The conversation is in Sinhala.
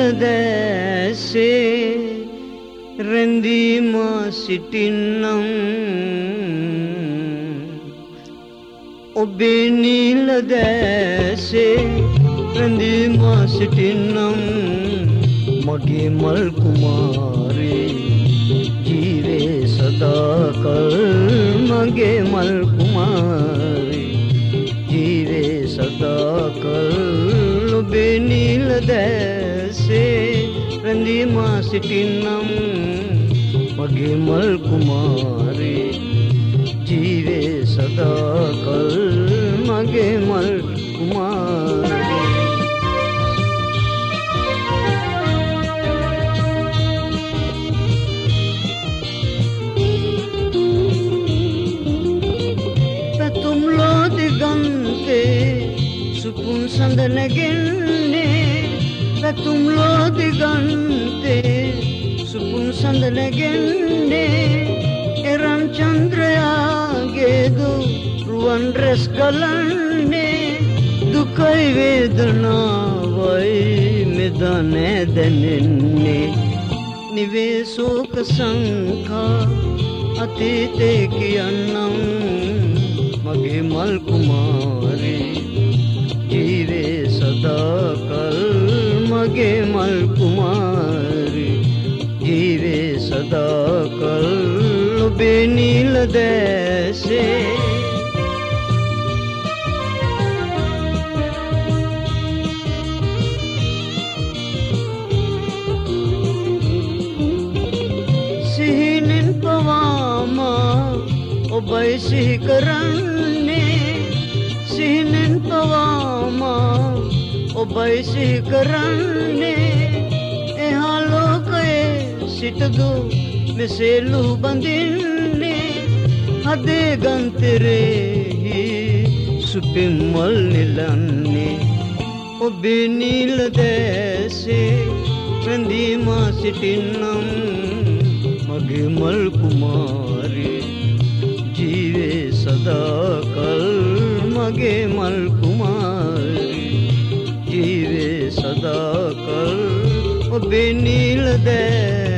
දැසේ රැඳී මා සිටින්නම් ඔබේ නිල දැසේ රැඳී මා සිටින්නම් මගේ මල් කුමාරී ජීවේ සදාකල් මගේ මල් කුමාරී ජීවේ සදාකල් ඔබේ නිල දැසේ රැඳී මා සිටින්නම් මගේ මල් කුමාරී ජීවේ සදාකල් මගේ මල් කුමාරී සුපුන් සඳ නැගෙන්නේ පැතුම් ලෝ දිගන්තේ සුපුන් සඳ නැගෙන්නේ එරන් චන්ද්‍රයාගේ දු රුවන් රැස් ගලන්නේ දුකයි වේදනාවයි මෙදනේ දැනෙන්නේ නිවේ ශෝක සංඛා අතීතේ කියන්නම් මගේ මල් කුමාරී ජීවේ සදාකල් මගේ මල් කුමාරී ජීවේ සදාකල් ඔබේ නිල දැසේ සිහිනෙන් පවාමා ඔබයි සිහි කරන්නේ සිහිනෙන් පවාමා ඔබයි සිහි කරන්නේ එහා ලෝකයේ සිටදු මෙසේලු බඳින්නේ හදේ ගන්තරෙහි සුපින් මල් නෙලන්නේ ඔබේ නිල දැසේ රැඳී මා සිටින්නම් මගේ මල් කුමාරී ජීවේ සදාකල් මගේ මල් කුමාරී ජීවේ සදාකල් ඔබේ නිල දැසේ